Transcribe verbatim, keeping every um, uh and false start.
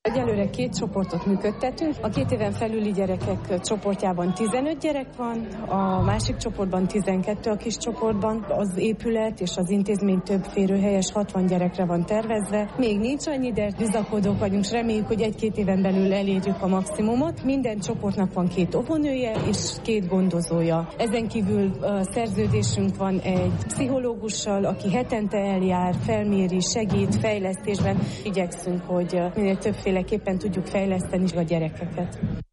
Egyelőre két csoportot működtetünk. A két éven felüli gyerekek csoportjában tizenöt gyerek van, a másik csoportban tizenkettő, a kis csoportban. Az épület és az intézmény több férőhelyes hatvan gyerekre van tervezve. Még nincs annyi, de bizakodók vagyunk, és reméljük, hogy egy-két éven belül elérjük a maximumot. Minden csoportnak van két óvónője és két gondozója. Ezen kívül a szerződésünk van egy pszichológussal, aki hetente eljár, felméri, segít fejlesztésben. Igyekszünk, hogy minél többféleképpen tudjuk fejleszteni a gyerekeket.